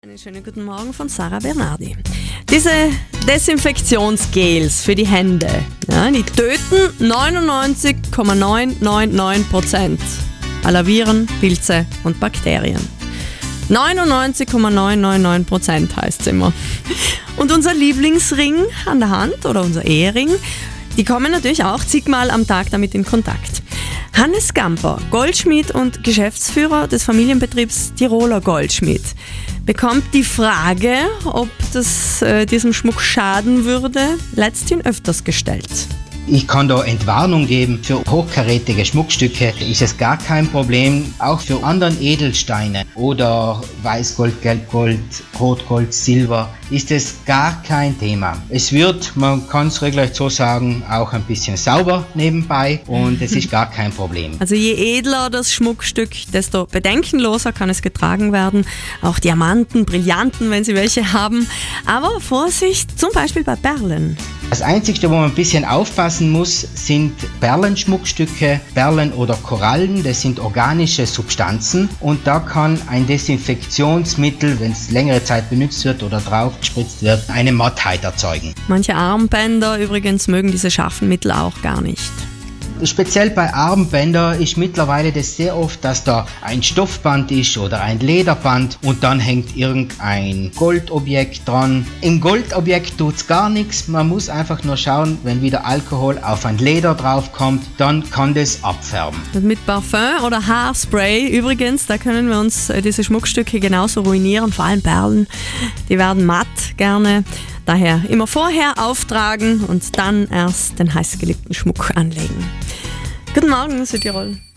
Einen schönen guten Morgen von Sarah Bernardi. Diese Desinfektionsgels für die Hände, die töten 99,999% aller Viren, Pilze und Bakterien. 99,999% heißt es immer. Und unser Lieblingsring an der Hand oder unser Ehering, die kommen natürlich auch zigmal am Tag damit in Kontakt. Hannes Gamper, Goldschmied und Geschäftsführer des Familienbetriebs Tiroler Goldschmied, bekommt die Frage, ob das diesem Schmuck schaden würde, letzthin öfters gestellt. Ich kann da Entwarnung geben. Für hochkarätige Schmuckstücke ist es gar kein Problem. Auch für anderen Edelsteine oder Weißgold, Gelbgold, Rotgold, Silber ist es gar kein Thema. Es wird, man kann es regelrecht so sagen, auch ein bisschen sauber nebenbei und es ist gar kein Problem. Also je edler das Schmuckstück, desto bedenkenloser kann es getragen werden. Auch Diamanten, Brillanten, wenn Sie welche haben. Aber Vorsicht, zum Beispiel bei Perlen. Das Einzige, wo man ein bisschen aufpassen muss, sind Perlenschmuckstücke, Perlen oder Korallen. Das sind organische Substanzen und da kann ein Desinfektionsmittel, wenn es längere Zeit benutzt wird oder drauf gespritzt wird, eine Mattheit erzeugen. Manche Armbänder übrigens mögen diese scharfen Mittel auch gar nicht. Speziell bei Armbändern ist mittlerweile das sehr oft, dass da ein Stoffband ist oder ein Lederband und dann hängt irgendein Goldobjekt dran. Im Goldobjekt tut es gar nichts, man muss einfach nur schauen, wenn wieder Alkohol auf ein Leder draufkommt, dann kann das abfärben. Und mit Parfum oder Haarspray übrigens, da können wir uns diese Schmuckstücke genauso ruinieren, vor allem Perlen, die werden matt gerne. Daher immer vorher auftragen und dann erst den heißgeliebten Schmuck anlegen. Guten Morgen, Südtirol.